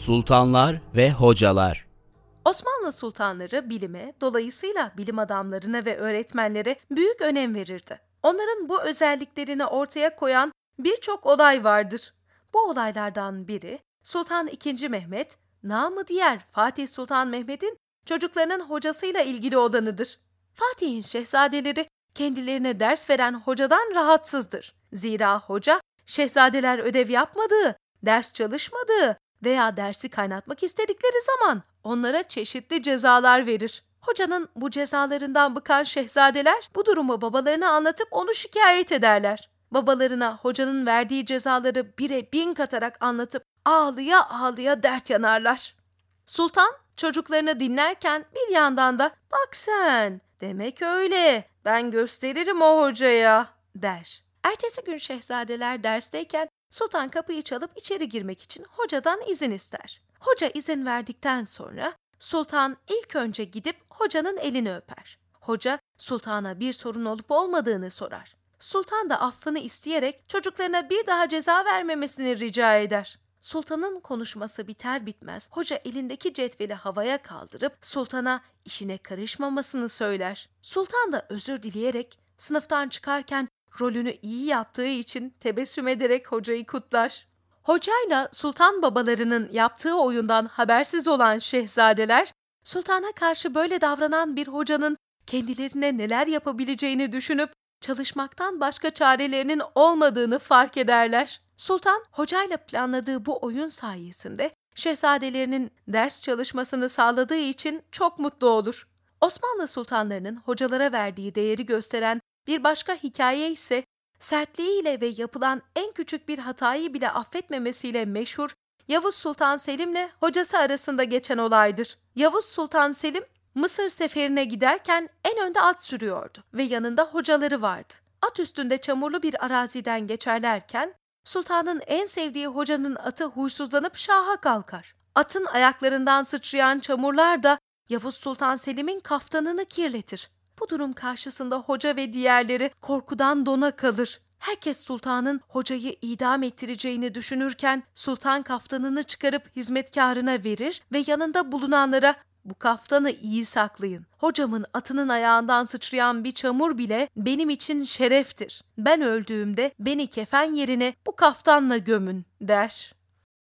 Sultanlar ve Hocalar. Osmanlı sultanları bilime, dolayısıyla bilim adamlarına ve öğretmenlere büyük önem verirdi. Onların bu özelliklerini ortaya koyan birçok olay vardır. Bu olaylardan biri Sultan II. Mehmet, namı diğer Fatih Sultan Mehmet'in çocuklarının hocasıyla ilgili olanıdır. Fatih'in şehzadeleri kendilerine ders veren hocadan rahatsızdır. Zira hoca, şehzadeler ödev yapmadığı, ders çalışmadığı veya dersi kaynatmak istedikleri zaman onlara çeşitli cezalar verir. Hocanın bu cezalarından bıkan şehzadeler bu durumu babalarına anlatıp onu şikayet ederler. Babalarına hocanın verdiği cezaları 1'e 1000 katarak anlatıp ağlıya ağlıya dert yanarlar. Sultan çocuklarını dinlerken bir yandan da "Bak sen, demek öyle, ben gösteririm o hocaya," der. Ertesi gün şehzadeler dersteyken sultan kapıyı çalıp içeri girmek için hocadan izin ister. Hoca izin verdikten sonra sultan ilk önce gidip hocanın elini öper. Hoca sultana bir sorun olup olmadığını sorar. Sultan da affını isteyerek çocuklarına bir daha ceza vermemesini rica eder. Sultanın konuşması biter bitmez hoca elindeki cetveli havaya kaldırıp sultana işine karışmamasını söyler. Sultan da özür dileyerek sınıftan çıkarken rolünü iyi yaptığı için tebessüm ederek hocayı kutlar. Hocayla sultan babalarının yaptığı oyundan habersiz olan şehzadeler, sultana karşı böyle davranan bir hocanın kendilerine neler yapabileceğini düşünüp çalışmaktan başka çarelerinin olmadığını fark ederler. Sultan, hocayla planladığı bu oyun sayesinde şehzadelerinin ders çalışmasını sağladığı için çok mutlu olur. Osmanlı sultanlarının hocalara verdiği değeri gösteren bir başka hikaye ise sertliğiyle ve yapılan en küçük bir hatayı bile affetmemesiyle meşhur Yavuz Sultan Selim'le hocası arasında geçen olaydır. Yavuz Sultan Selim Mısır seferine giderken en önde at sürüyordu ve yanında hocaları vardı. At üstünde çamurlu bir araziden geçerlerken sultanın en sevdiği hocanın atı huysuzlanıp şaha kalkar. Atın ayaklarından sıçrayan çamurlar da Yavuz Sultan Selim'in kaftanını kirletir. Bu durum karşısında hoca ve diğerleri korkudan dona kalır. Herkes sultanın hocayı idam ettireceğini düşünürken sultan kaftanını çıkarıp hizmetkarına verir ve yanında bulunanlara "Bu kaftanı iyi saklayın. Hocamın atının ayağından sıçrayan bir çamur bile benim için şereftir. Ben öldüğümde beni kefen yerine bu kaftanla gömün," der.